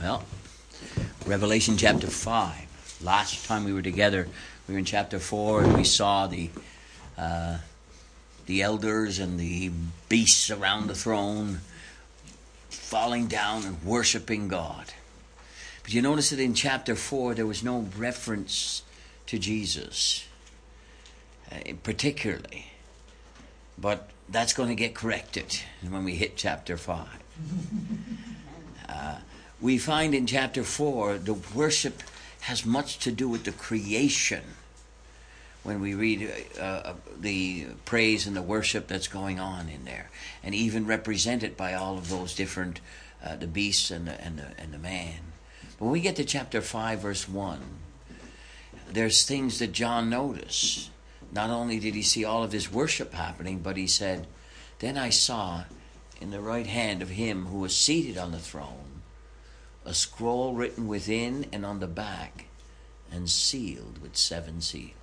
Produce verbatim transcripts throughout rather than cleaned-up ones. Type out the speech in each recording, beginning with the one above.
Well, Revelation chapter five. Last time we were together, we were in chapter four, and we saw the uh, the elders and the beasts around the throne falling down and worshiping God. But you notice that in chapter four, there was no reference to Jesus, uh, particularly. But that's going to get corrected when we hit chapter five. Uh, we find in chapter four, the worship has much to do with the creation. When we read uh, the praise and the worship that's going on in there, and even represented by all of those different, uh, the beasts and the, and the and the man. But when we get to chapter five, verse one, there's things that John noticed. Not only did he see all of this worship happening, but he said, "Then I saw in the right hand of him who was seated on the throne a scroll written within and on the back, and sealed with seven seals."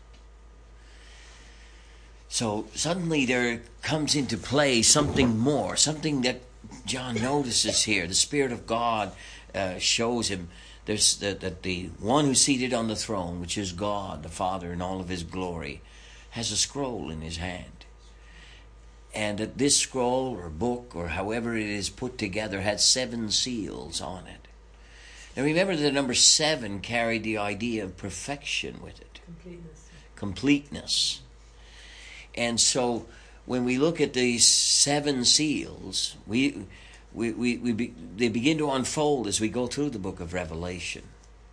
So suddenly there comes into play something more, something that John notices here. The Spirit of God uh, shows him there's that, that the one who's seated on the throne, which is God, the Father in all of his glory, has a scroll in his hand. And that this scroll or book or however it is put together had seven seals on it. Now remember that the number seven carried the idea of perfection with it. Completeness. Completeness. And so when we look at these seven seals, we, we, we, we be, they begin to unfold as we go through the book of Revelation.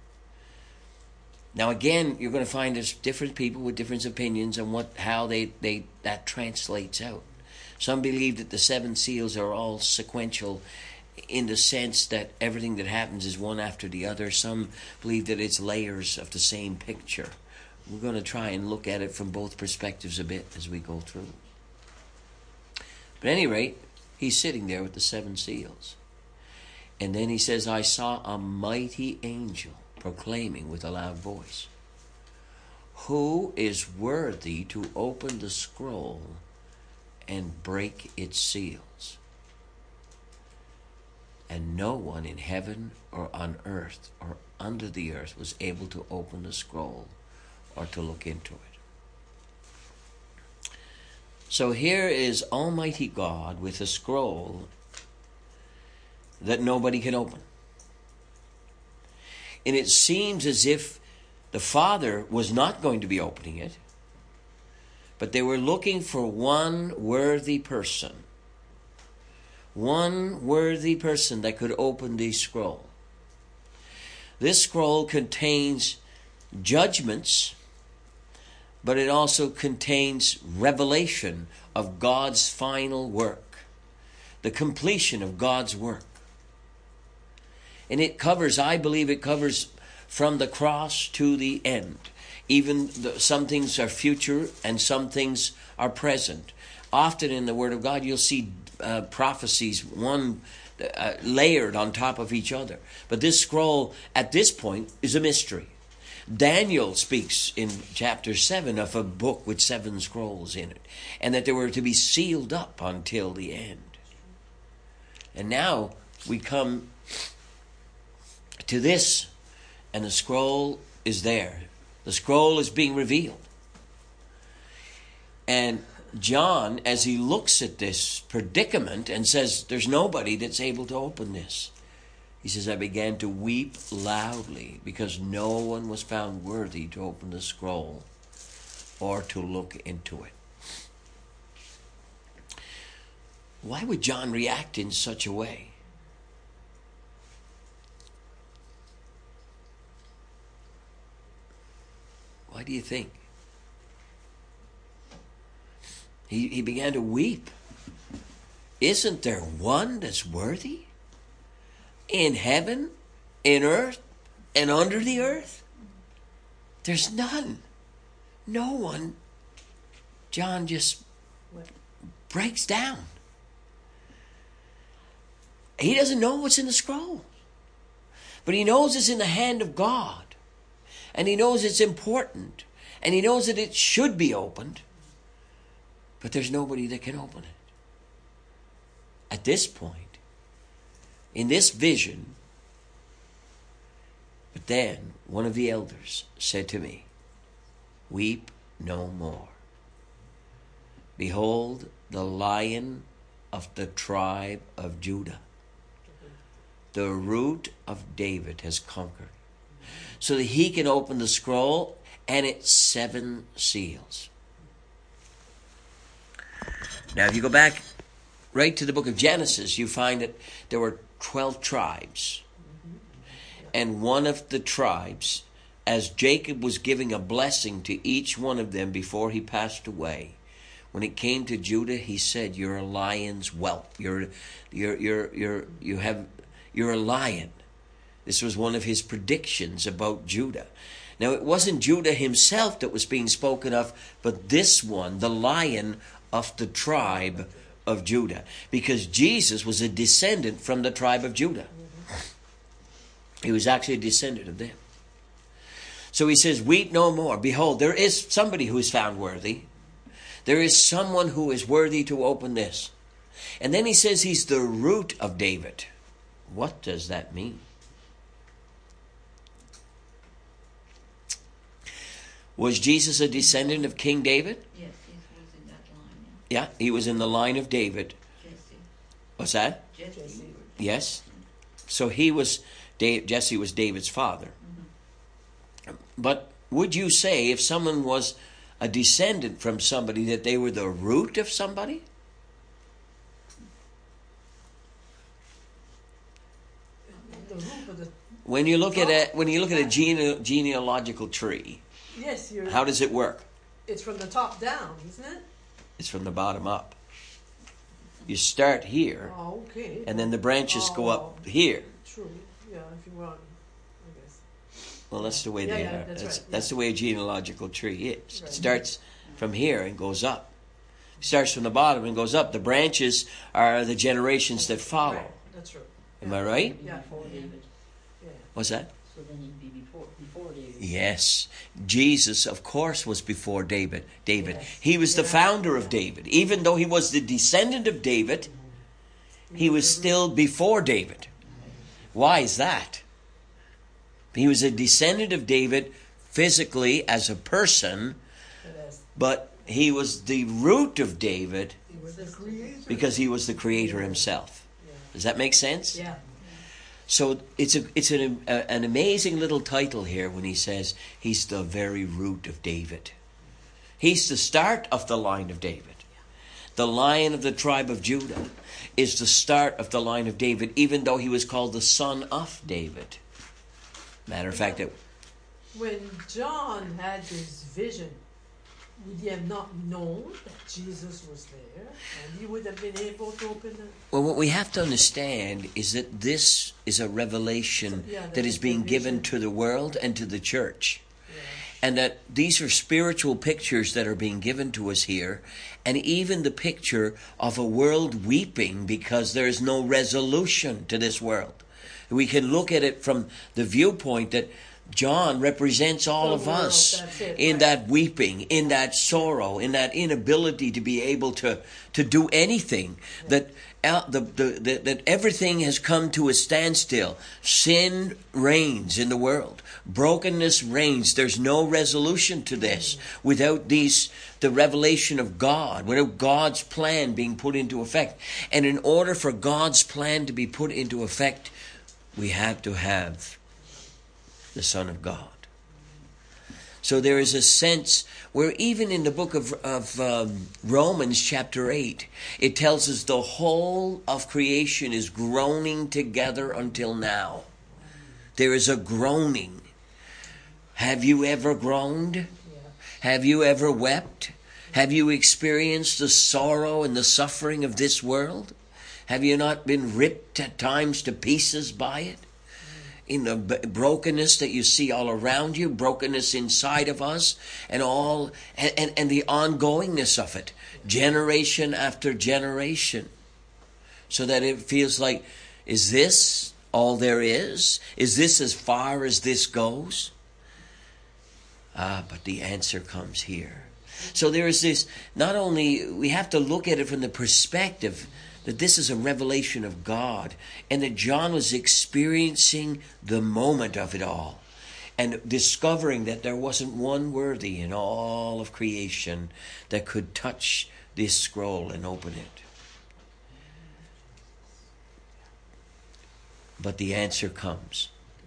Now again, you're going to find there's different people with different opinions on what how they, they that translates out. Some believe that the seven seals are all sequential in the sense that everything that happens is one after the other. Some believe that it's layers of the same picture. We're going to try and look at it from both perspectives a bit as we go through. But at any rate, he's sitting there with the seven seals. And then he says, "I saw a mighty angel proclaiming with a loud voice, 'Who is worthy to open the scroll and break its seals?' And no one in heaven or on earth or under the earth was able to open the scroll or to look into it." So here is Almighty God with a scroll that nobody can open. And it seems as if the Father was not going to be opening it, but they were looking for one worthy person. One worthy person that could open the scroll. This scroll contains judgments, but it also contains revelation of God's final work, the completion of God's work. And it covers, I believe it covers from the cross to the end. Even the, some things are future and some things are present. Often in the Word of God, you'll see uh, prophecies, one uh, layered on top of each other. But this scroll, at this point, is a mystery. Daniel speaks in chapter seven of a book with seven scrolls in it, and that they were to be sealed up until the end. And now we come to this, and the scroll is there. The scroll is being revealed. And John, as he looks at this predicament and says, there's nobody that's able to open this, he says, "I began to weep loudly because no one was found worthy to open the scroll or to look into it." Why would John react in such a way? Why do you think? He, he began to weep. Isn't there one that's worthy? In heaven, in earth, and under the earth? There's none. No one. John just breaks down. He doesn't know what's in the scroll. But he knows it's in the hand of God. And he knows it's important. And he knows that it should be opened. But there's nobody that can open it. At this point, in this vision, But then one of the elders said to me, weep no more. Behold, the Lion of the tribe of Judah, the root of David, has conquered, so that he can open the scroll and its seven seals. Now, if you go back right to the book of Genesis, you find that there were twelve tribes. And one of the tribes, as Jacob was giving a blessing to each one of them before he passed away, when it came to Judah, he said, "You're a lion's whelp. You're, you're, you're, you're, you have, you're a lion." This was one of his predictions about Judah. Now, it wasn't Judah himself that was being spoken of, but this one, the Lion of the tribe of Judah, because Jesus was a descendant from the tribe of Judah. He was actually a descendant of them. So he says, weep no more. Behold, there is somebody who is found worthy. There is someone who is worthy to open this. And then he says he's the root of David. What does that mean? Was Jesus a descendant of King David? Yes, he was in that line. Yeah, he was in the line of David. Jesse. What's that? Jesse. Yes. So he was, Jesse was David's father. Mm-hmm. But would you say if someone was a descendant from somebody that they were the root of somebody? The root of the When you look at a when you look at a gene, genealogical tree, yes, you're. how does it work? It's from the top down, isn't it? It's from the bottom up. You start here, Oh, okay. and then the branches go up Oh. here. True. Yeah, if you want, I guess. Well, that's the way Yeah, they yeah, are. that's That's, right, yeah. that's the way a genealogical tree is. Right. It starts from here and goes up. It starts from the bottom and goes up. The branches are the generations that follow. Right, that's true. Am I right? Yeah. Before David. Yeah. What's that? So then he'd be before before David. Yes. Jesus, of course, was before David. David. Yes. He was the Yeah. founder of David. Even though he was the descendant of David, he was still before David. Why is that? He was a descendant of David physically as a person, But as but he was the root of David he was the creator. because he was the creator himself. Yeah. Does that make sense? Yeah. So it's a it's an a, an amazing little title here when he says he's the very root of David. He's the start of the line of David. The Lion of the tribe of Judah is the start of the line of David, even though he was called the son of David. Matter of fact, that When John had this vision, would he have not known that Jesus was there, and he would have been able to open it? well, what we have to understand is that this is a revelation Yeah, that that is is being the given vision. to the world and to the church. Yeah. And that these are spiritual pictures that are being given to us here. And even the picture of a world weeping because there is no resolution to this world. We can look at it from the viewpoint that John represents all The of world, us that's it, in right. that weeping, in that sorrow, in that inability to be able to, to do anything. That uh, the, the, the, that everything has come to a standstill. Sin reigns in the world. Brokenness reigns. There's no resolution to this without these the revelation of God, without God's plan being put into effect. And in order for God's plan to be put into effect, we have to have the Son of God. So there is a sense where even in the book of, of um, Romans chapter eight, it tells us the whole of creation is groaning together until now. There is a groaning. Have you ever groaned? Yeah. Have you ever wept? Have you experienced the sorrow and the suffering of this world? Have you not been ripped at times to pieces by it? In the b- brokenness that you see all around you, brokenness inside of us, and all, and, and, and the ongoingness of it, generation after generation. So that it feels like, is this all there is? Is this as far as this goes? Ah, but the answer comes here. So there is this, not only, we have to look at it from the perspective that this is a revelation of God, and that John was experiencing the moment of it all, and discovering that there wasn't one worthy in all of creation that could touch this scroll and open it. But the answer comes.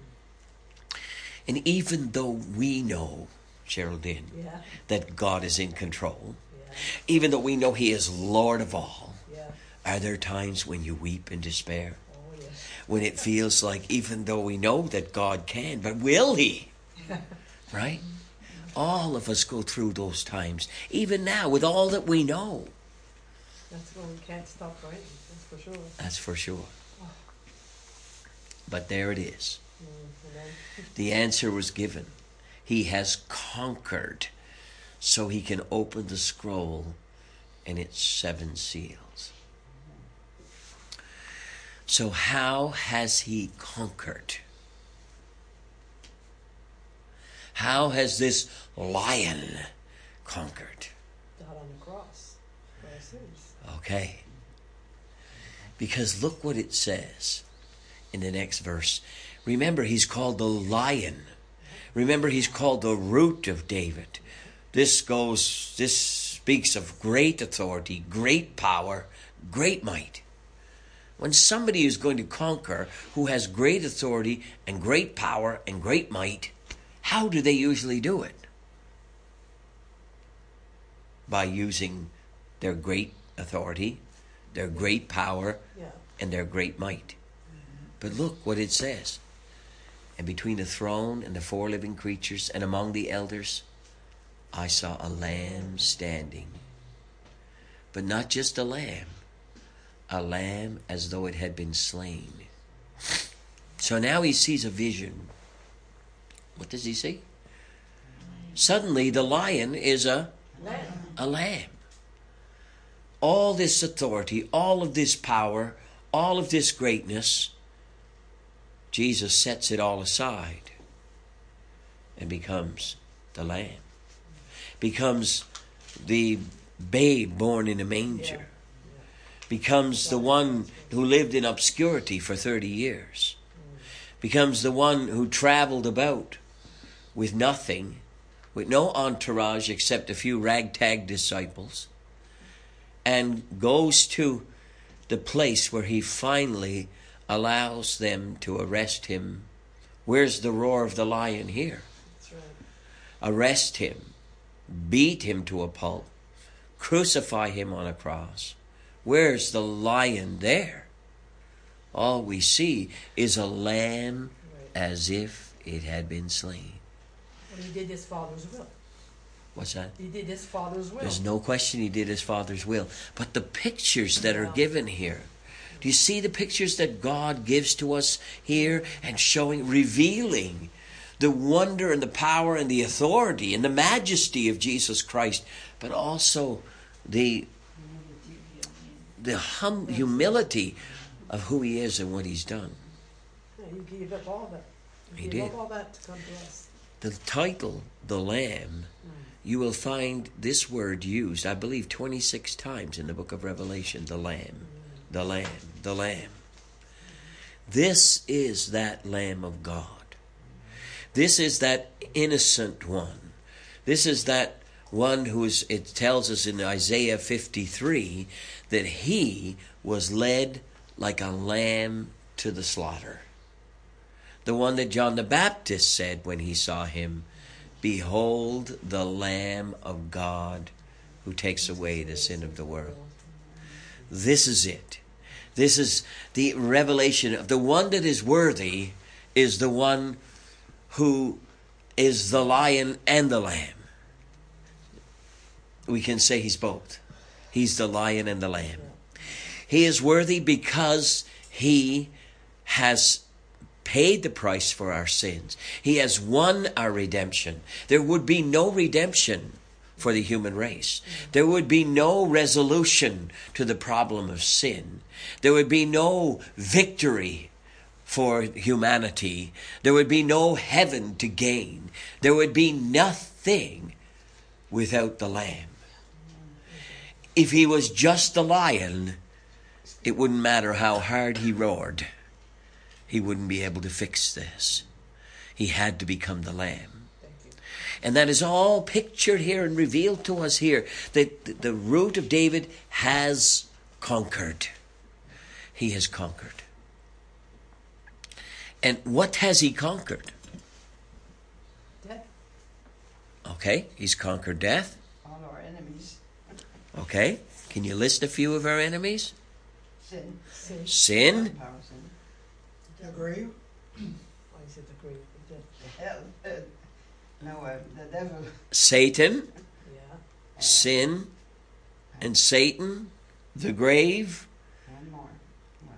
And even though we know, Geraldine, Yeah. that God is in control, Yeah. even though we know He is Lord of all, Yeah. are there times when you weep in despair? Oh, yes. When it feels like, even though we know that God can, but will He? Right? All of us go through those times, even now, with all that we know. That's when we can't stop praying. That's for sure. That's for sure. But there it is. Mm, and then, The answer was given. He has conquered, so He can open the scroll and its seven seals. So how has He conquered? How has this lion conquered? died on the cross for our sins. Okay. Because look what it says in the next verse. Remember, He's called the lion. Remember, He's called the root of David. This goes, this speaks of great authority, great power, great might. When somebody is going to conquer, who has great authority and great power and great might, how do they usually do it? By using their great authority, their great power, Yeah. and their great might. But look what it says. And between the throne and the four living creatures and among the elders, I saw a lamb standing. But not just a lamb, a lamb as though it had been slain. So now he sees a vision. What does he see? Suddenly the lion is a, Lamb. a lamb. All this authority, all of this power, all of this greatness, Jesus sets it all aside and becomes the lamb. Becomes the babe born in a manger. Yeah. Becomes the one who lived in obscurity for thirty years. Becomes the one who traveled about with nothing, with no entourage except a few ragtag disciples, and goes to the place where He finally allows them to arrest Him. Where's the roar of the lion here? That's right. Arrest Him, beat Him to a pulp, crucify Him on a cross. Where's the lion there? All we see is a lamb Right. as if it had been slain. And He did His Father's will. What's that? He did His Father's will. There's no question He did His Father's will. But the pictures that are given here, do you see the pictures that God gives to us here, and showing, revealing the wonder and the power and the authority and the majesty of Jesus Christ, but also the the hum, humility of who He is and what He's done. Yeah, He gave up all that. He, He gave did. up all that to come to us. The title, The Lamb, you will find this word used, I believe, twenty-six times in the book of Revelation. The Lamb, the Lamb, the Lamb. This is that Lamb of God. This is that innocent one. This is that one who is, it tells us in Isaiah fifty-three, that He was led like a lamb to the slaughter. The one that John the Baptist said when he saw Him, behold the Lamb of God who takes away the sin of the world. This is it. This is the revelation of the one that is worthy, is the one who is the lion and the lamb. We can say He's both. He's the lion and the lamb. He is worthy because He has paid the price for our sins. He has won our redemption. There would be no redemption for the human race. There would be no resolution to the problem of sin. There would be no victory for humanity. There would be no heaven to gain. There would be nothing without the lamb. If he was just the lion, it wouldn't matter how hard he roared. He wouldn't be able to fix this. He had to become the lamb. And that is all pictured here and revealed to us here. That the root of David has conquered. He has conquered. And what has he conquered? Death. Okay, he's conquered death. All our enemies. Okay, can you list a few of our enemies? Sin. Sin. Sin, Power sin. The grave. Why is it the grave? The death. The hell. Uh, no, uh, the devil. Satan, Yeah. sin, and Satan, the grave. One more. One.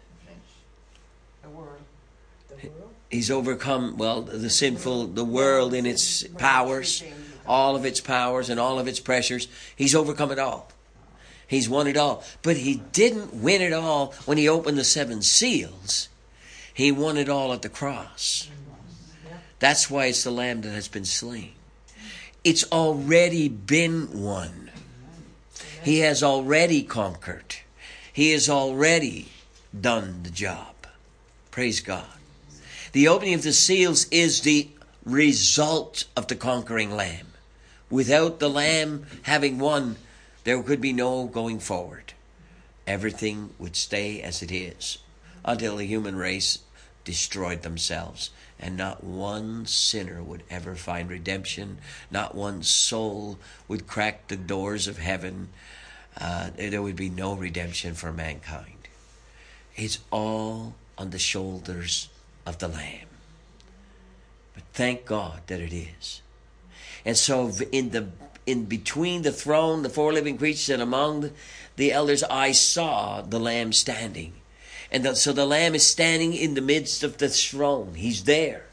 The world. The world. He's overcome, well, the sinful, the world in its powers, all of its powers and all of its pressures. He's overcome it all. He's won it all. But he didn't win it all when he opened the seven seals. He won it all at the cross. Yeah. That's why it's the Lamb that has been slain. It's already been won. He has already conquered. He has already done the job. Praise God. The opening of the seals is the result of the conquering Lamb. Without the Lamb having won, there could be no going forward. Everything would stay as it is until the human race destroyed themselves. And not one sinner would ever find redemption. Not one soul would crack the doors of heaven. Uh, there would be no redemption for mankind. It's all on the shoulders of the Lamb. But thank God that it is. And so in the in between the throne, the four living creatures, and among the, the elders, I saw the Lamb standing. And the, so the Lamb is standing in the midst of the throne. He's there,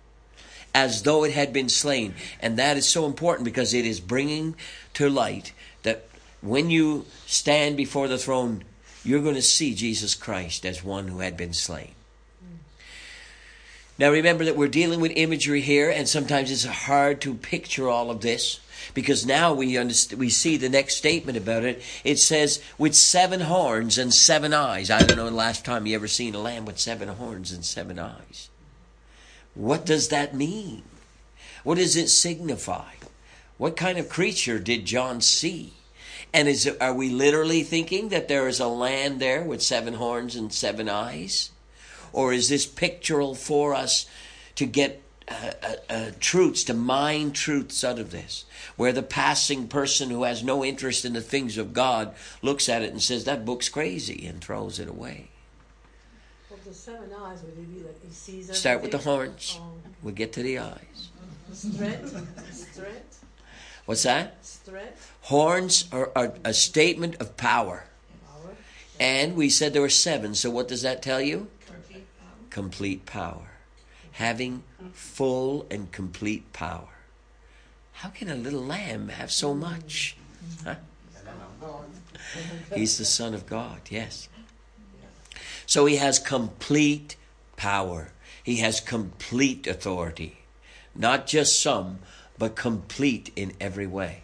as though it had been slain. And that is so important, because it is bringing to light that when you stand before the throne, you're going to see Jesus Christ as one who had been slain. Now remember that we're dealing with imagery here, and sometimes it's hard to picture all of this, because now we understand, we see the next statement about it. It says, with seven horns and seven eyes. I don't know the last time you ever seen a lamb with seven horns and seven eyes. What does that mean? What does it signify? What kind of creature did John see? And is it, are we literally thinking that there is a lamb there with seven horns and seven eyes? Or is this pictorial for us to get uh, uh, uh, truths, to mine truths out of this? Where the passing person who has no interest in the things of God looks at it and says, that book's crazy, and throws it away. Well, the seven eyes, would it be like he sees everything? Start with the horns. Um, We'll get to the eyes. strength. Strength. What's that? Strength. Horns are, are a statement of power. Power. And we said there were seven. So what does that tell you? Complete power. Complete power. Having full and complete power. How can a little lamb have so much? Huh? He's the Son of God, yes. So he has complete power. He has complete authority. Not just some, but complete in every way.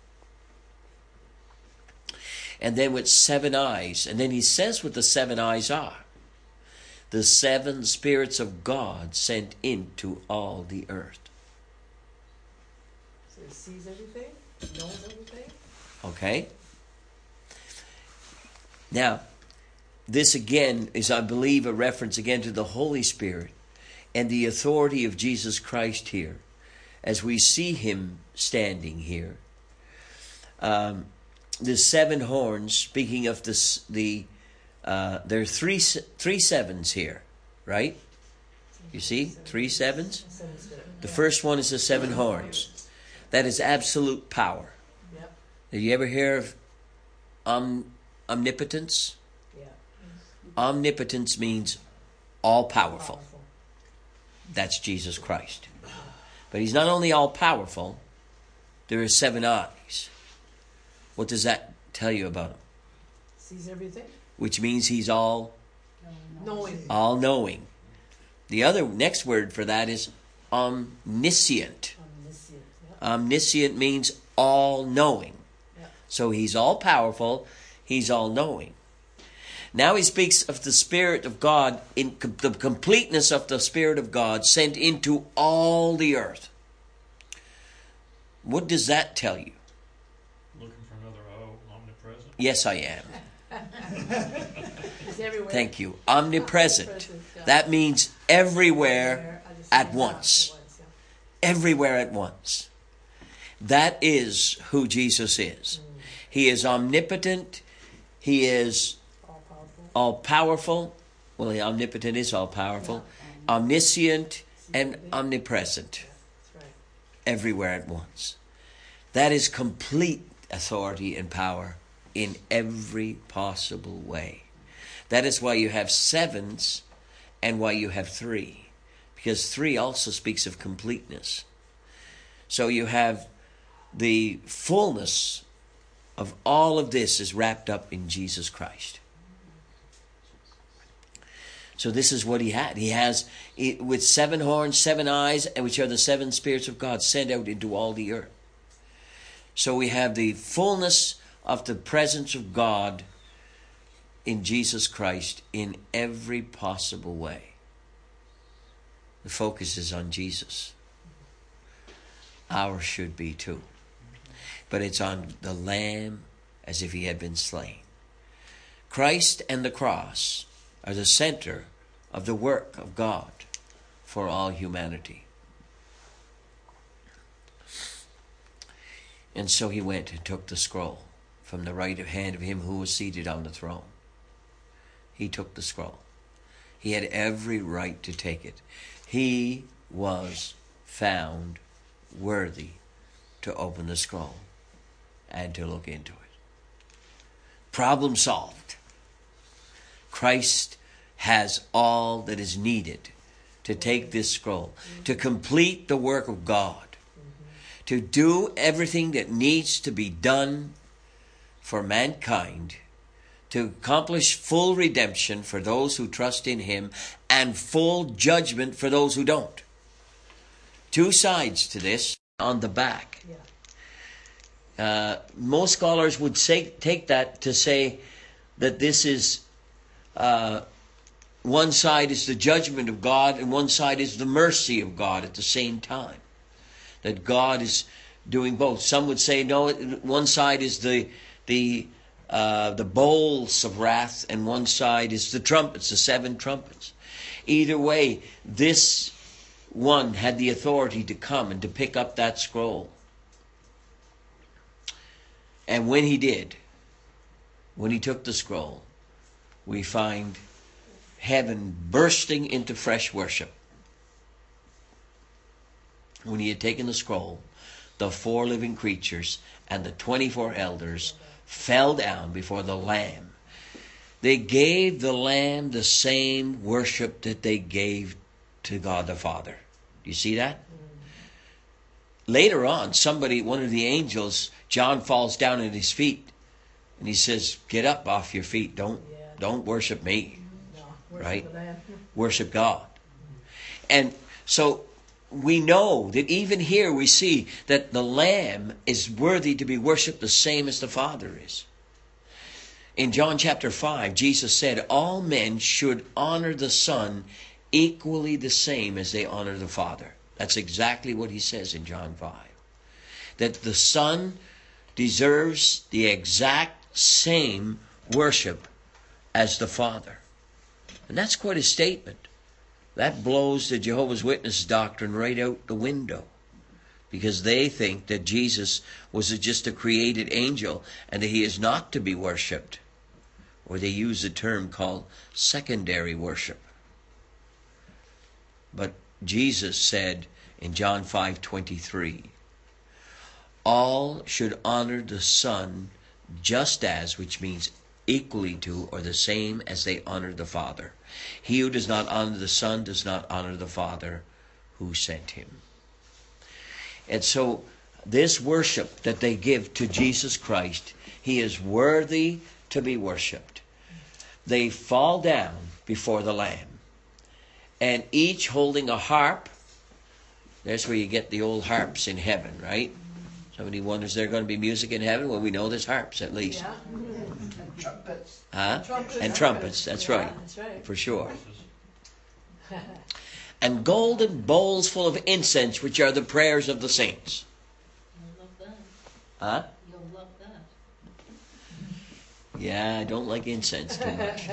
And then with seven eyes, and then he says what the seven eyes are. The seven spirits of God sent into all the earth. So he sees everything, knows everything. Okay? Now, this again is, I believe, a reference again to the Holy Spirit and the authority of Jesus Christ here, as we see him standing here. Um, the seven horns, speaking of this, the uh, there are three three sevens here, right? You see, three sevens. Seven spirits. The first one is the seven horns. That is absolute power. Yep. Did you ever hear of om- omnipotence? Yeah. Omnipotence means all powerful. Powerful. That's Jesus Christ. But he's not only all powerful, there are seven eyes. What does that tell you about him? Sees everything. Which means he's all Knowing. all knowing. The other next word for that is omniscient. Omniscient. Yeah. Omniscient means all-knowing. Yeah. So he's all-powerful, he's all-knowing. Now he speaks of the Spirit of God, in com- the completeness of the Spirit of God sent into all the earth. What does that tell you? Looking for another O, omnipresent. Yes, I am. It's everywhere. Thank you. Omnipresent. Omnipresent, yeah. That means everywhere Everywhere at the same at time, once. at once, yeah. Everywhere at once. That is who Jesus is. He is omnipotent. He is All powerful. all powerful. Well, the omnipotent is all powerful. Omniscient and omnipresent. That's right. Everywhere at once. That is complete authority and power in every possible way. That is why you have sevens and why you have three. Because three also speaks of completeness. So you have the fullness of all of this is wrapped up in Jesus Christ. So this is what he had. He has, with seven horns, seven eyes, and which are the seven spirits of God sent out into all the earth. So we have the fullness of the presence of God in Jesus Christ in every possible way. The focus is on Jesus. Ours should be too. But it's on the Lamb as if he had been slain. Christ and the cross are the center of the work of God for all humanity. And so he went and took the scroll from the right hand of him who was seated on the throne. He took the scroll. He had every right to take it. He was found worthy to open the scroll and to look into it. Problem solved. Christ has all that is needed to take this scroll, to complete the work of God, to do everything that needs to be done for mankind, to accomplish full redemption for those who trust in him and full judgment for those who don't. Two sides to this on the back. Yeah. Uh, most scholars would say, take that to say that this is, uh, one side is the judgment of God and one side is the mercy of God at the same time. That God is doing both. Some would say, no, one side is the the uh, the bowls of wrath and one side is the trumpets, the seven trumpets. Either way, this one had the authority to come and to pick up that scroll. And when he did, when he took the scroll, we find heaven bursting into fresh worship. When he had taken the scroll, the four living creatures and the twenty-four elders fell down before the Lamb. They gave the Lamb the same worship that they gave to God the Father. Do you see that? Later on, somebody, one of the angels, John falls down at his feet and he says, get up off your feet. Don't, Yeah. don't worship me. No, worship Right? the Lamb. Worship God. And so we know that even here we see that the Lamb is worthy to be worshipped the same as the Father is. In John chapter five, Jesus said, all men should honor the Son equally the same as they honor the Father. That's exactly what he says in John five. That the Son deserves the exact same worship as the Father. And that's quite a statement. That blows the Jehovah's Witness doctrine right out the window. Because they think that Jesus was just a created angel and that he is not to be worshipped. Or they use a term called secondary worship. But Jesus said in John five twenty-three, all should honor the Son just as, which means equally to or the same as they honor the Father. He who does not honor the Son does not honor the Father who sent him. And so this worship that they give to Jesus Christ, he is worthy to be worshipped. They fall down before the Lamb, and each holding a harp. That's where you get the old harps in heaven, right? Somebody wonders, there going to be music in heaven? Well, we know there's harps at least. Yeah. And trumpets. Huh? Trumpets. And trumpets, that's Yeah, right. That's right. For sure. This is- And golden bowls full of incense, which are the prayers of the saints. You'll love that. Huh? You'll love that. Yeah, I don't like incense too much.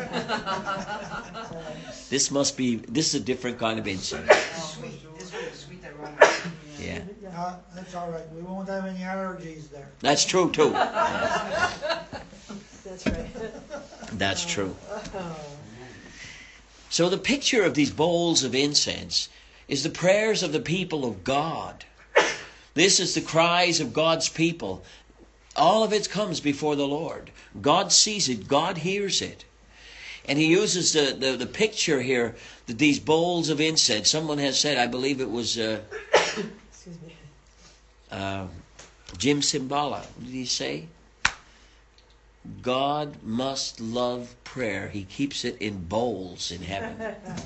This must be, this is a different kind of incense. Sweet. This is a sweet aroma. Yeah. Uh, that's all right. We won't have any allergies there. That's true too. That's right. That's true. Oh. So the picture of these bowls of incense is the prayers of the people of God. This is the cries of God's people. All of it comes before the Lord. God sees it. God hears it. And he uses the, the, the picture here, that these bowls of incense. Someone has said, I believe it was uh, Excuse me. uh, Jim Cymbala. What did he say? God must love prayer. He keeps it in bowls in heaven.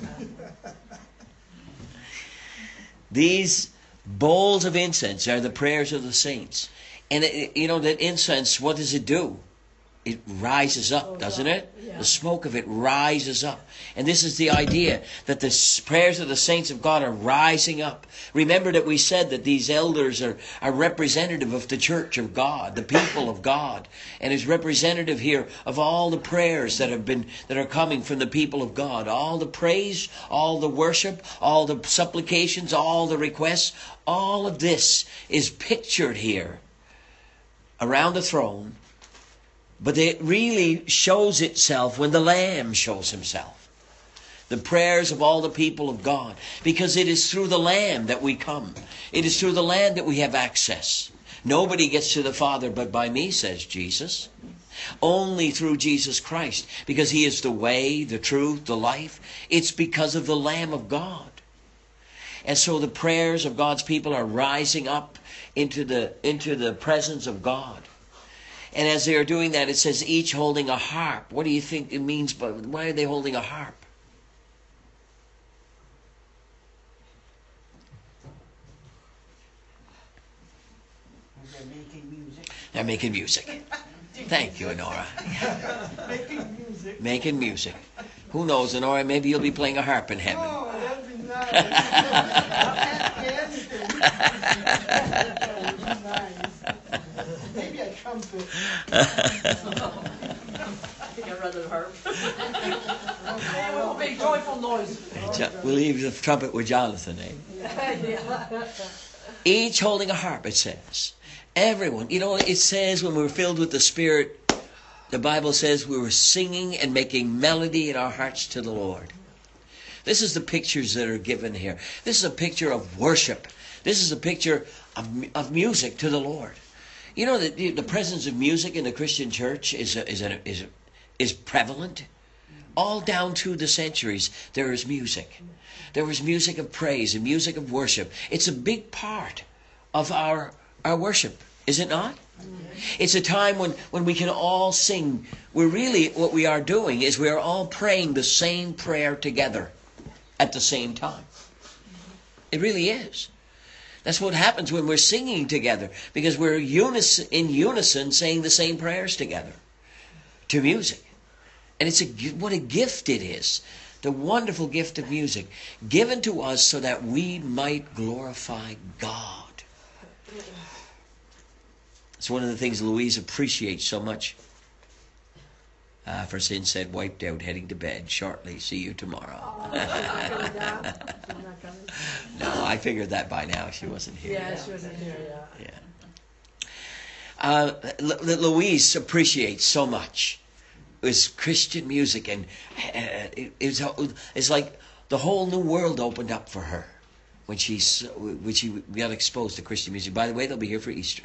These bowls of incense are the prayers of the saints. And it, you know that incense, what does it do? It rises up, doesn't it? Yeah. The smoke of it rises up. And this is the idea, that the s- prayers of the saints of God are rising up. Remember that we said that these elders are, are representative of the church of God, the people of God, and is representative here of all the prayers that have been that are coming from the people of God. All the praise, all the worship, all the supplications, all the requests, all of this is pictured here around the throne. But it really shows itself when the Lamb shows himself. The prayers of all the people of God. Because it is through the Lamb that we come. It is through the Lamb that we have access. Nobody gets to the Father but by me, says Jesus. Only through Jesus Christ. Because he is the way, the truth, the life. It's because of the Lamb of God. And so the prayers of God's people are rising up into the, into the presence of God. And as they are doing that, it says each holding a harp. What do you think it means? By, why are they holding a harp? They're making music. They're making music. Thank you, Honora. Making music. Making music. Who knows, Honora? Maybe you'll be playing a harp in heaven. Oh, that'd be nice. That'd be nice. Maybe a trumpet. I think I'd rather harp. Hey, we'll make joyful noise. We'll leave the trumpet with Jonathan, eh? Yeah. Each holding a harp, it says. Everyone. You know, it says when we're filled with the Spirit, the Bible says we were singing and making melody in our hearts to the Lord. This is the pictures that are given here. This is a picture of worship. This is a picture of, of music to the Lord. You know that the, the presence of music in the Christian church is a, is a, is a, is prevalent. All down through the centuries, there is music. There was music of praise and music of worship. It's a big part of our our worship, is it not? It's a time when, when we can all sing. We're really, what we are doing is we are all praying the same prayer together at the same time. It really is. That's what happens when we're singing together, because we're unis- in unison saying the same prayers together to music. And it's a, what a gift it is. The wonderful gift of music given to us so that we might glorify God. It's one of the things Louise appreciates so much. Uh, for sin said, wiped out, heading to bed shortly. See you tomorrow. Oh, she's not coming down. She's not coming. No, I figured that by now. She wasn't here. Yeah, she wasn't here, yeah. Yeah. Uh, L- L- Louise appreciates so much. It's Christian music, and uh, it, it's it's like the whole new world opened up for her when she's when she got exposed to Christian music. By the way, they'll be here for Easter.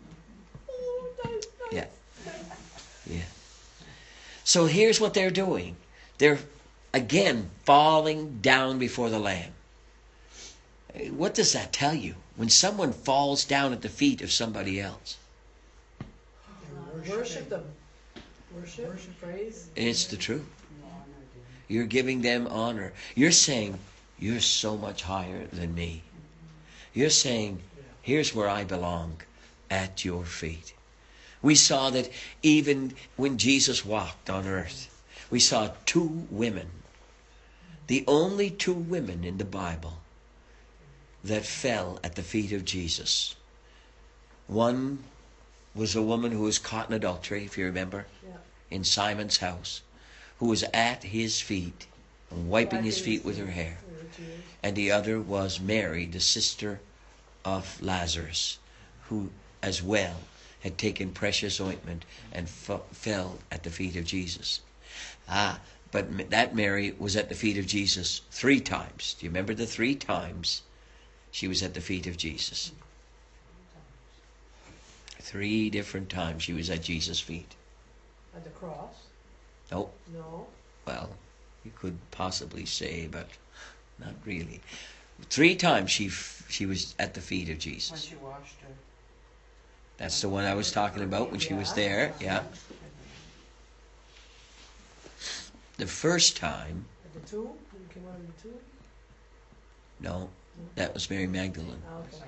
Yeah, yeah. So here's what they're doing. They're again falling down before the Lamb. What does that tell you? When someone falls down at the feet of somebody else, Worship them. Worship, worship, praise. it's the truth. You're giving them honor. You're saying, you're so much higher than me. You're saying, here's where I belong. at your feet. We saw that even when Jesus walked on earth, we saw two women, the only two women in the Bible that fell at the feet of Jesus. One was a woman who was caught in adultery, if you remember, Yeah. in Simon's house, who was at his feet, wiping his feet with her hair. And the other was Mary, the sister of Lazarus, who as well had taken precious ointment and f- fell at the feet of Jesus. Ah, but that Mary was at the feet of Jesus three times. Do you remember the three times she was at the feet of Jesus? Three different times she was at Jesus' feet. At the cross? Oh, No. well, you could possibly say, but not really. Three times she f- she was at the feet of When Jesus. she washed her. That's the one I was talking about when she was there. Yeah. The first time, At the tomb? When you came out of the tomb? no, that was Mary Magdalene. Ah, okay.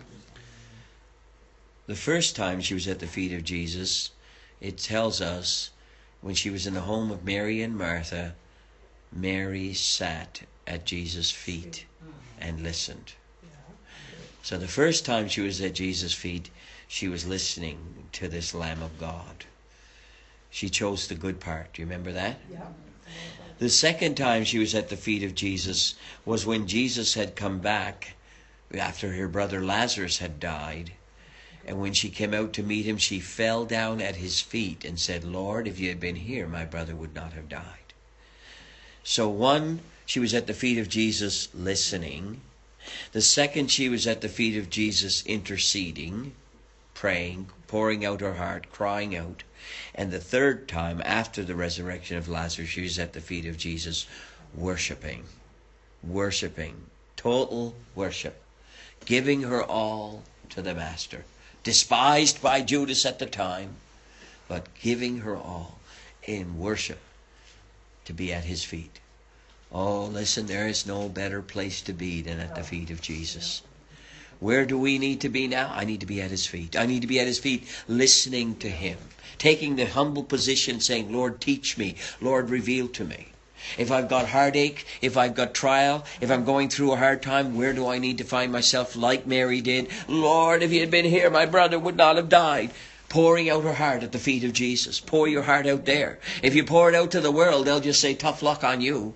The first time she was at the feet of Jesus, it tells us when she was in the home of Mary and Martha, Mary sat at Jesus' feet and listened. Yeah. So the first time she was at Jesus' feet, she was listening to this Lamb of God. She chose the good part. Do you remember that? Yeah. The second time she was at the feet of Jesus was when Jesus had come back after her brother Lazarus had died. And when she came out to meet him, she fell down at his feet and said, Lord, if you had been here, my brother would not have died. So one, she was at the feet of Jesus listening. The second, she was at the feet of Jesus interceding, praying, pouring out her heart, crying out. And the third time, after the resurrection of Lazarus, she was at the feet of Jesus worshiping, worshiping, total worship, giving her all to the Master. Despised by Judas at the time, but giving her all in worship to be at his feet. Oh, listen, there is no better place to be than at the feet of Jesus. Where do we need to be now? I need to be at his feet. I need to be at his feet listening to him, taking the humble position saying, Lord, teach me. Lord, reveal to me. If I've got heartache, if I've got trial, if I'm going through a hard time, where do I need to find myself like Mary did? Lord, if you had been here, my brother would not have died. Pouring out her heart at the feet of Jesus. Pour your heart out there. If you pour it out to the world, they'll just say, tough luck on you.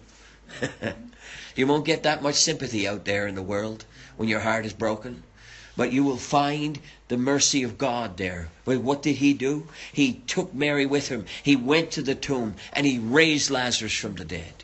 You won't get that much sympathy out there in the world when your heart is broken. But you will find the mercy of God there. But what did he do? He took Mary with him. He went to the tomb and he raised Lazarus from the dead.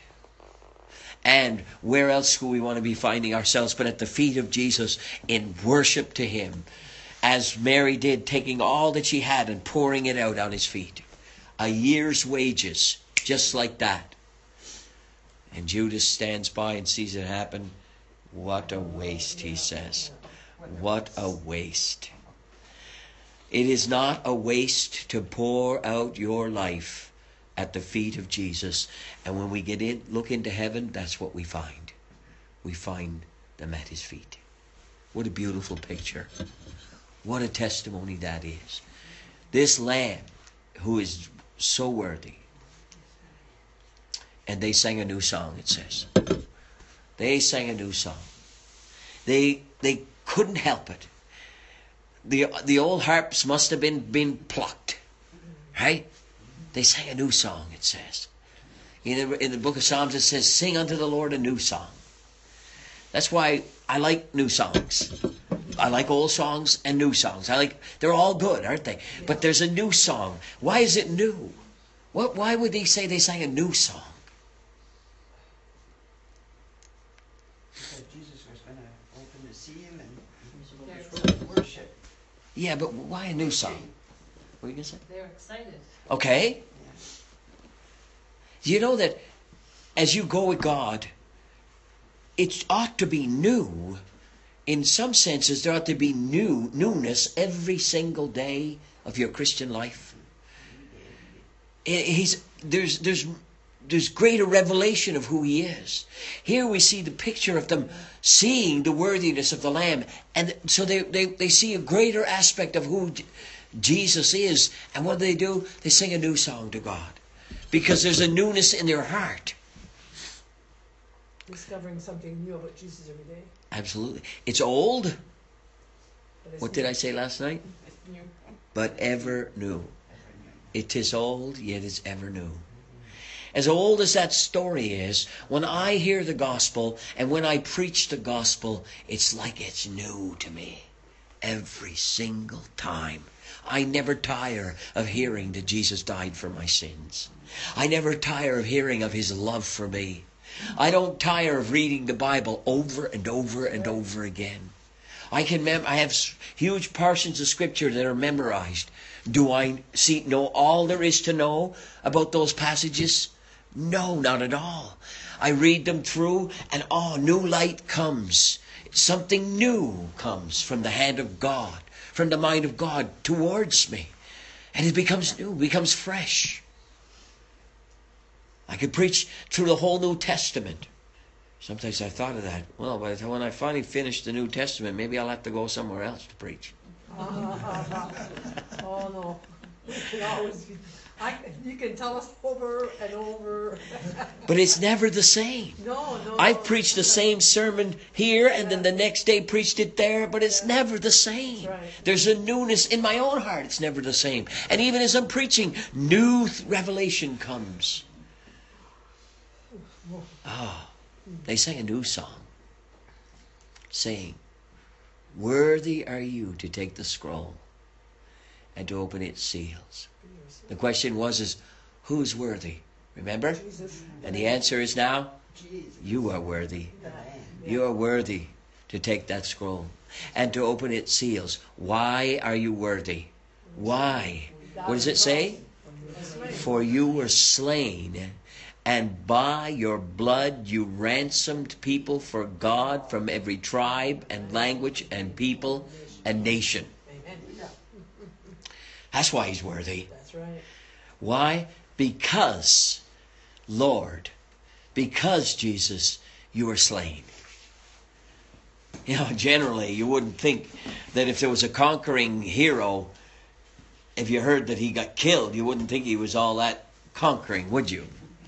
And where else will we want to be finding ourselves but at the feet of Jesus in worship to him, as Mary did, taking all that she had and pouring it out on his feet. A year's wages, just like that. And Judas stands by and sees it happen. What a waste, he says. What a waste. It is not a waste to pour out your life at the feet of Jesus. And when we get in, look into heaven, that's what we find. We find them at his feet. What a beautiful picture. What a testimony that is. This Lamb who is so worthy. And they sang a new song, it says. They sang a new song. They they couldn't help it. The the old harps must have been been plucked. Right? They sang a new song, it says. In the, in the book of Psalms it says, sing unto the Lord a new song. That's why I like new songs. I like old songs and new songs. I like they're all good, aren't they? But there's a new song. Why is it new? What why would they say they sang a new song? Because Jesus was going to open the seal and he was going to worship. Yeah, but why a new song? What are you going to say? They're excited. Okay. You know that as you go with God, it ought to be new. In some senses, there ought to be new newness every single day of your Christian life. He's, there's, there's there's greater revelation of who he is. Here we see the picture of them seeing the worthiness of the Lamb. And so they, they, they see a greater aspect of who Jesus is. And what do they do? They sing a new song to God. Because there's a newness in their heart. Discovering something new about Jesus every day. Absolutely. It's old. But it's What did I say last night? New. But ever new. It is old, yet it's ever new. As old as that story is, when I hear the gospel and when I preach the gospel, it's like it's new to me. Every single time. I never tire of hearing that Jesus died for my sins. I never tire of hearing of his love for me. I don't tire of reading the Bible over and over and over again. I can mem- I have huge portions of scripture that are memorized. Do I see know all there is to know about those passages? No, not at all. I read them through and oh, new light comes. Something new comes from the hand of God, from the mind of God towards me. And it becomes new, becomes fresh. I could preach through the whole New Testament. Sometimes I thought of that. Well, by the time when I finally finish the New Testament, maybe I'll have to go somewhere else to preach. Oh no. You can always be, I, you can tell us over and over. But it's never the same. No, no. I've preached the same sermon here and then the next day preached it there, but it's never the same. Right. There's a newness in my own heart. It's never the same. And even as I'm preaching, new th- revelation comes. Oh, they sang a new song, saying, "Worthy are you to take the scroll and to open its seals." The question was, is who's worthy? Remember? Jesus. And the answer is now, Jesus, you are worthy. the Lamb. You are worthy to take that scroll and to open its seals. Why are you worthy? Why? What does it say? For you were slain, and by your blood you ransomed people for God from every tribe and language and people and nation. Amen. That's why he's worthy. That's right. Why? Because, Lord, because Jesus, you were slain. You know, generally you wouldn't think that if there was a conquering hero, if you heard that he got killed, you wouldn't think he was all that conquering, would you?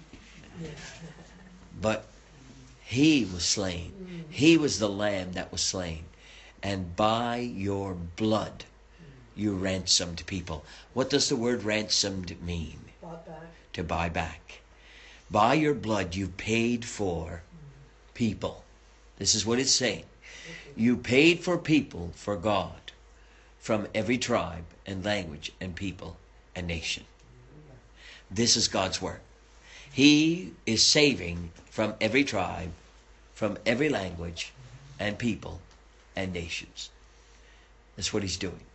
But he was slain. He was the lamb that was slain. And by your blood you ransomed people. What does the word ransomed mean? Bought back. To buy back. By your blood you paid for people. This is what it's saying. You paid for people for God from every tribe and language and people and nation. This is God's work. He is saving from every tribe, from every language and people and nations. That's what he's doing.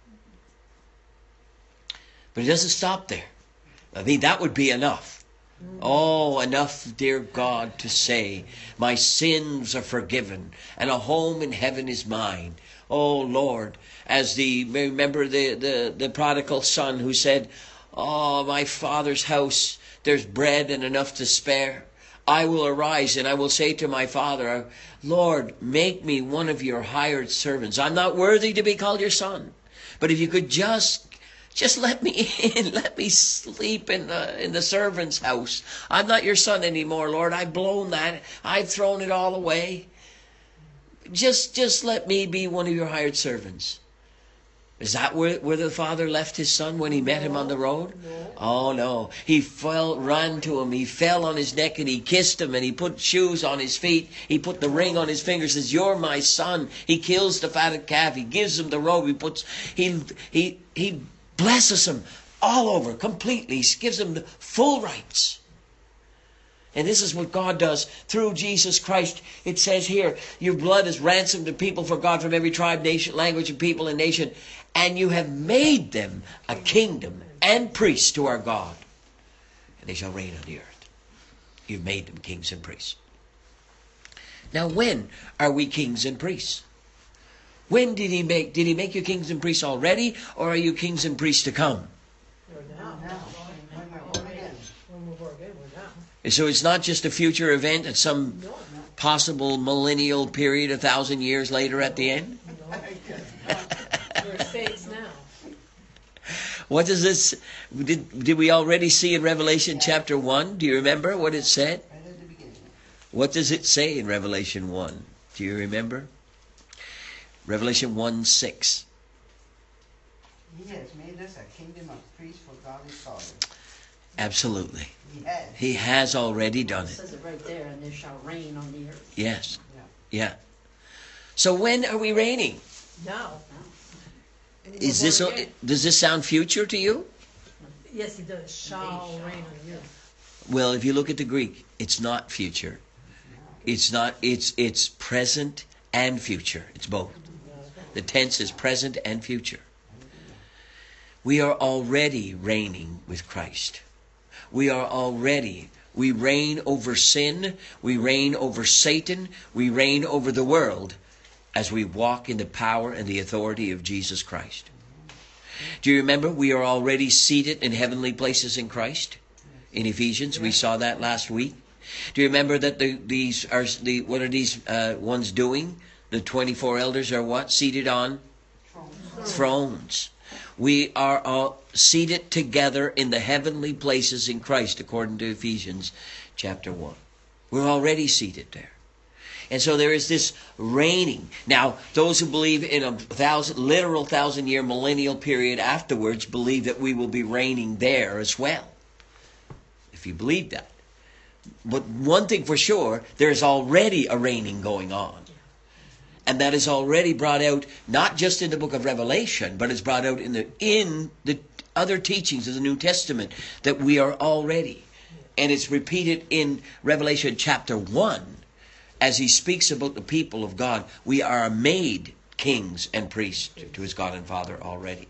But he doesn't stop there. I mean, that would be enough. Oh, enough, dear God, to say, my sins are forgiven and a home in heaven is mine. Oh, Lord, as the, remember the, the, the prodigal son who said, oh, my father's house, there's bread and enough to spare. I will arise and I will say to my father, Lord, make me one of your hired servants. I'm not worthy to be called your son. But if you could just Just let me in. Let me sleep in the in the servant's house. I'm not your son anymore, Lord. I've blown that. I've thrown it all away. Just just let me be one of your hired servants. Is that where, where the father left his son when he met him on the road? No. Oh, no. He fell, ran to him. He fell on his neck and he kissed him and he put shoes on his feet. He put the ring on his finger, says, you're my son. He kills the fatted calf. He gives him the robe. He puts, he, he, he blesses him all over completely. He gives him the full rights. And this is what God does through Jesus Christ. It says here, your blood is ransomed to people for God from every tribe, nation, language, and people and nation. And you have made them a kingdom and priests to our God. And they shall reign on the earth. You've made them kings and priests. Now when are we kings and priests? When did he make, did he make you kings and priests already? Or are you kings and priests to come? We're now. Now, when we're born again. When we're born again, we're now. So it's not just a future event at some No, possible millennial period, a thousand years later at the end. no. Where it fades now. What does this, did, did we already see in Revelation chapter one? Do you remember what it said? Right at the beginning. What does it say in Revelation one? Do you remember? Revelation one six. He has made us a kingdom of priests for God his Father. Absolutely. He has. He has already It done it. says it right there, and there shall reign on the earth. Yes. Yeah. Yeah. So when are we reigning? Now. Is this, does this sound future to you? Yes, it does. Shall reign on the earth. Well, if you look at the Greek, it's not future. It's not, it's, it's present and future. It's both. The tense is present and future. We are already reigning with Christ. We are already, we reign over sin, we reign over Satan, we reign over the world as we walk in the power and the authority of Jesus Christ. Do you remember we are already seated in heavenly places in Christ? In Ephesians, we saw that last week. Do you remember that the, these are the what are these uh, ones doing? The twenty-four elders are what? Seated on thrones. We are all seated together in the heavenly places in Christ, according to Ephesians chapter one. We're already seated there. And so there is this reigning. Now, those who believe in a thousand, literal thousand year millennial period afterwards believe that we will be reigning there as well. If you believe that. But one thing for sure, there's already a reigning going on. And that is already brought out, not just in the book of Revelation, but it's brought out in the in the other teachings of the New Testament, that we are already. And it's repeated in Revelation chapter one, as he speaks about the people of God. We are made kings and priests to his God and Father already.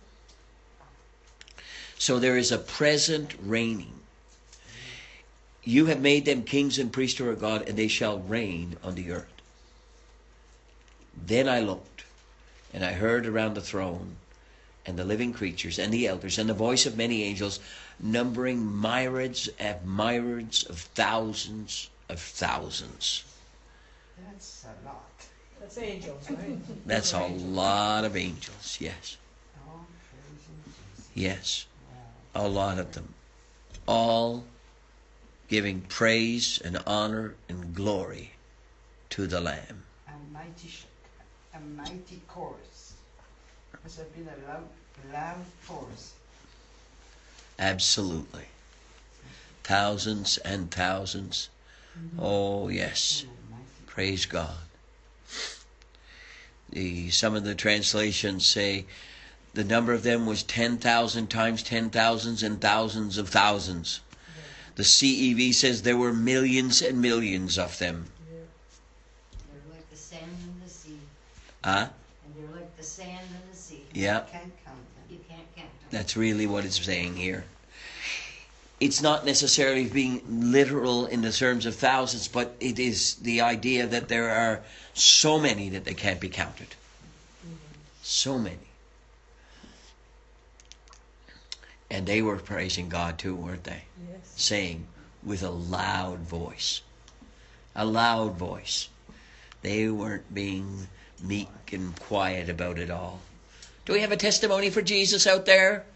So there is a present reigning. You have made them kings and priests to our God, and they shall reign on the earth. Then I looked, and I heard around the throne, and the living creatures, and the elders, and the voice of many angels, numbering myriads and myriads of thousands of thousands. That's a lot. That's angels, right? That's a lot of angels, yes. Oh, praise Jesus. Yes, a lot of them. All giving praise and honor and glory to the Lamb. A mighty, sh- a mighty chorus. Must have been a loud, loud chorus. Absolutely. Thousands and thousands. Oh, yes. Mighty. Praise God. The, some of the translations say the number of them was ten thousand times ten thousands and thousands of thousands. The C E V says there were millions and millions of them. They're like the sand in the sea. Huh? And they're like the sand in the sea. Yeah, Can't count them. You can't count them. that's really what it's saying here. It's not necessarily being literal in the terms of thousands, but it is the idea that there are so many that they can't be counted. So many. And they were praising God too, weren't they? Yes. Saying with a loud voice. A loud voice. They weren't being meek and quiet about it all. Do we have a testimony for Jesus out there?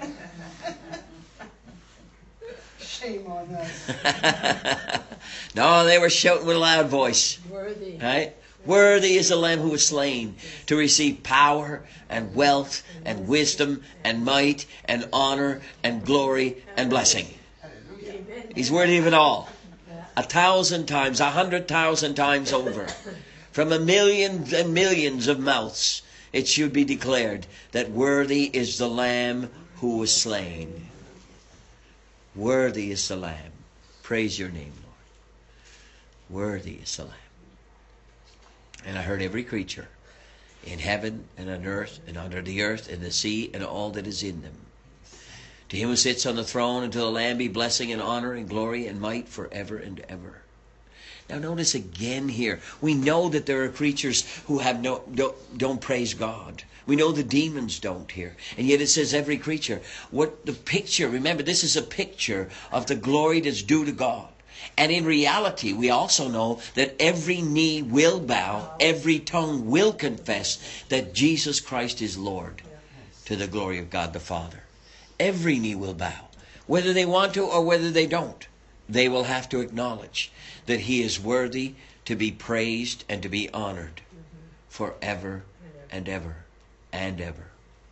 Shame on us. No, they were shouting with a loud voice. Worthy. Right? Worthy is the Lamb who was slain to receive power and wealth and wisdom and might and honor and glory and blessing. Hallelujah. Amen. He's worthy of it all. A thousand times, a hundred thousand times over. From a million and millions of mouths, it should be declared that worthy is the Lamb who was slain. Worthy is the Lamb. Praise your name, Lord. Worthy is the Lamb. And I heard every creature in heaven and on earth and under the earth and the sea and all that is in them. To him who sits on the throne and to the Lamb be blessing and honor and glory and might forever and ever. Now notice again here, we know that there are creatures who have no don't, don't praise God. We know the demons don't here. And yet it says every creature. What the picture, remember this is a picture of the glory that's due to God. And in reality, we also know that every knee will bow, every tongue will confess that Jesus Christ is Lord, to the glory of God the Father. Every knee will bow. Whether they want to or whether they don't, they will have to acknowledge that He is worthy to be praised and to be honored forever and ever and ever.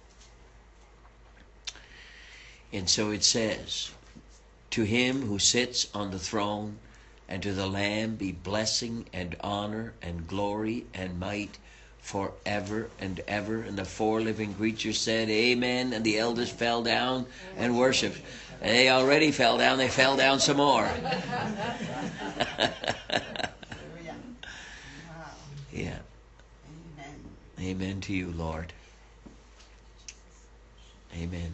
And so it says, to Him who sits on the throne and to the Lamb be blessing and honor and glory and might forever and ever. And the four living creatures said, Amen. And the elders fell down and worshipped. They already fell down. They fell down some more. Hallelujah. Wow. Yeah. Amen. Amen to you, Lord. Amen.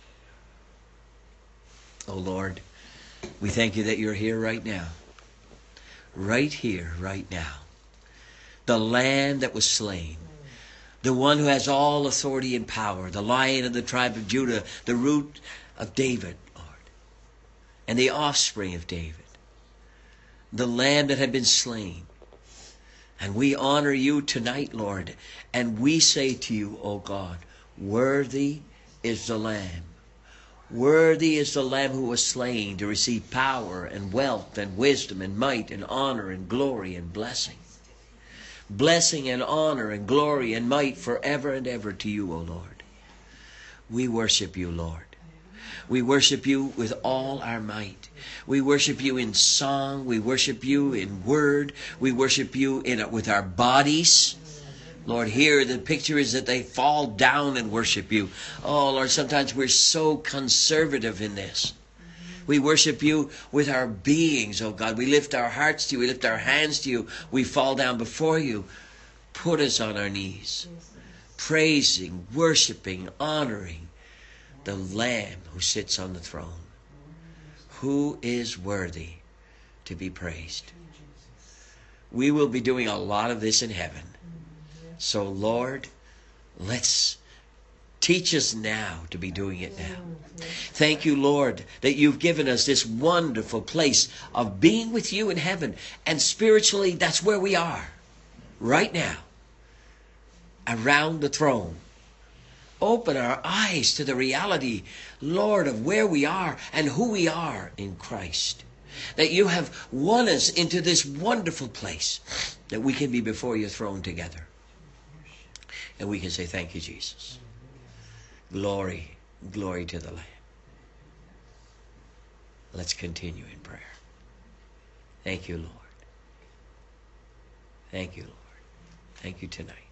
Oh, Lord, we thank you that you're here right now. Right here, right now. The Lamb that was slain. The one who has all authority and power. The Lion of the tribe of Judah. The root of David, Lord. And the offspring of David. The Lamb that had been slain. And we honor you tonight, Lord. And we say to you, O God, worthy is the Lamb. Worthy is the Lamb who was slain to receive power and wealth and wisdom and might and honor and glory and blessing. Blessing and honor and glory and might forever and ever to you, O Lord. We worship you, Lord. We worship you with all our might. We worship you in song. We worship you in word. We worship you in with our bodies. Lord, here the picture is that they fall down and worship you. Oh, Lord, sometimes we're so conservative in this. We worship you with our beings, oh God. We lift our hearts to you. We lift our hands to you. We fall down before you. Put us on our knees, praising, worshiping, honoring the Lamb who sits on the throne, who is worthy to be praised. We will be doing a lot of this in heaven. So, Lord, let's teach us now to be doing it now. Thank you, Lord, that you've given us this wonderful place of being with you in heaven. And spiritually, that's where we are right now, around the throne. Open our eyes to the reality, Lord, of where we are and who we are in Christ. That you have won us into this wonderful place that we can be before your throne together. And we can say, thank you, Jesus. Glory, glory to the Lamb. Let's continue in prayer. Thank you, Lord. Thank you, Lord. Thank you tonight.